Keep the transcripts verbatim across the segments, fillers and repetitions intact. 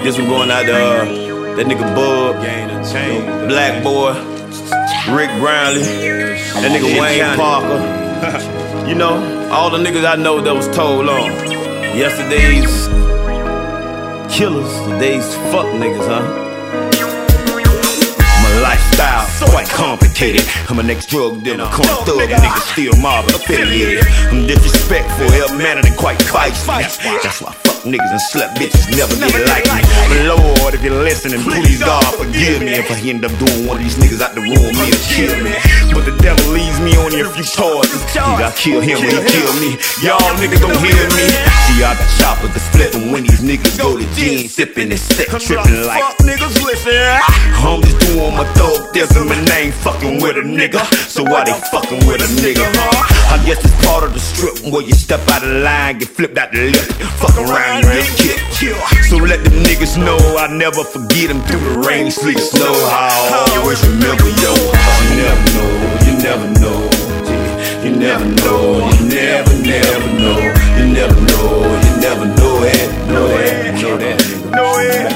This one going out to uh, that nigga Bub, Black Boy, Rick Brownlee, that nigga Wayne Parker. You know, all the niggas I know that was told on. Yesterday's killers, today's fuck niggas, huh? My lifestyle quite complicated. I'm an ex-drug dealer, come thug, niggas still mob affiliated. I'm disrespectful, ill-mannered and quite feisty. That's why fuck niggas and slut bitches never get like me. But Lord, if you're listening, please God forgive me if I end up doing one of these niggas out to ruin me or kill me. But the devil leaves me on here a few choices. Either I kill him or he kill me. Y'all niggas don't hear me. See, I got choppers to flip them when these niggas go to gin, sipping and sick, tripping like fuck niggas listen. I'm just doing my thug dism and ain't fucking with a nigga. So why they fucking with a nigga, huh? I guess it's part of the strip where you step out of line, get flipped out the lip, fuck around and get killed. So let them niggas know I never forget them through the rain, sleet, snow. I always remember, yo. You never know, you never know, you never know, you never, never know, you never know, you never know it, know that, know that, know it.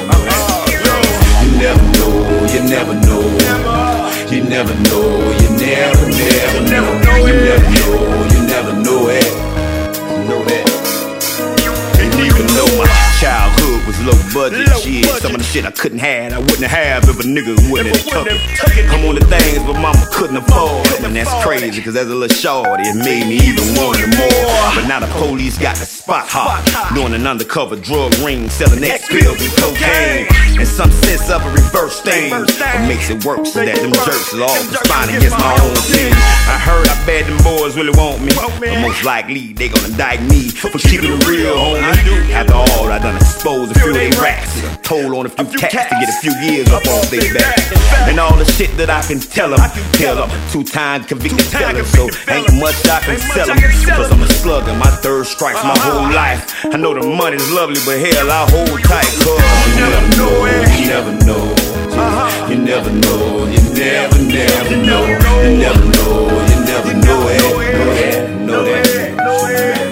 You never know, you never know, you never know, you never, never know, you never know, you never know it, know that. And even though my childhood was low budget shit, some of the shit I couldn't have, I wouldn't have if a nigga wouldn't have took it. I'm on the things but mama couldn't afford, and that's crazy cause as a little shorty it made me even want it more. But now the police got the spot hot, doing an undercover drug ring, selling X pills and cocaine, and some sense of a reverse thing. What makes it worse is that them jerks is all conspiring against my own team. I heard I bet them boys really want me, but most likely they gonna indict me for keeping it real, homie. After all, I done exposed a few of they rats, told on a few cats to get a few years up off their back. And all the shit that I can tell them, tell them, two-time convicted teller, so ain't much I can sell them. Cause I'm a slugger, my third strike's my whole life. I know the money's lovely, but hell, I hold tight, cause you never know, you never know, you never know, you never, never know, you never know, you never know it, know that, know that, know that.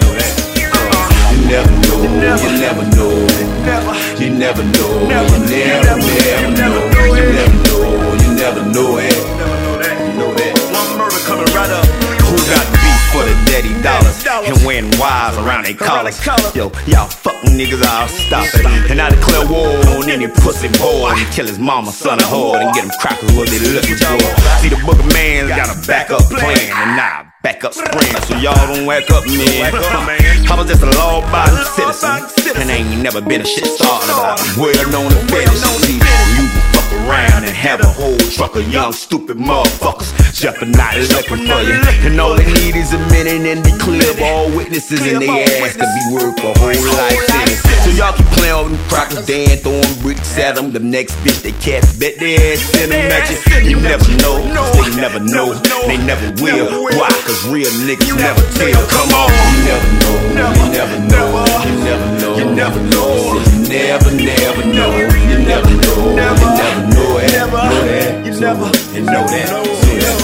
You never know, you never know, you never know, you never, never know, you never know, you never know it, you know that. One murder coming right up. Who got beef for the daddy dollars and wearing wires around their collars? Yo, y'all fucking niggas, I'll stop it. And I declare war on any pussy boy and kill his mama, son, and whore and get them crackers what they looking for. See, the Booger Man's got a backup plan, and now back up spring, so y'all don't wake up, man. I was just a law-abiding citizen, and I ain't never been a shit starter about it. Well-known and fetish. See, you can fuck around and have a whole truck of young, stupid motherfuckers jumping out looking for you. And all they need is a minute and they clear of all witnesses in their ass to be worth a whole life sentence. So y'all keep playing with them crackers, they ain't throwing bricks at them. The next bitch they can't bet their ass send them at you. You never know, they never know, they never will. Why? Cause real niggas never tell. Come on, you never know, you never know, you never know, you never know, you never, never know, you never know, you never know it, know that, you never, you know that.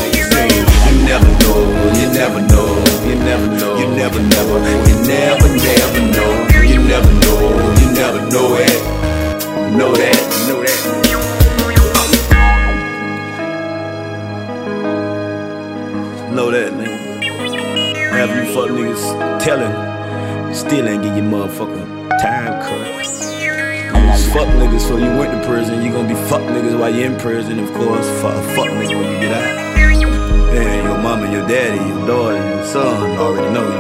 You never know, you never know, you never know, you never, never, you never, never know, you never know, you never know it, know that, know that. Know that, nigga. Have you fuck niggas telling, still ain't get your motherfucking time cut. You fuck niggas so you went to prison, you gonna be fuck niggas while you in prison, of course. Fuck, fuck niggas when you get out. And your mama, your daddy, your daughter, your son already know you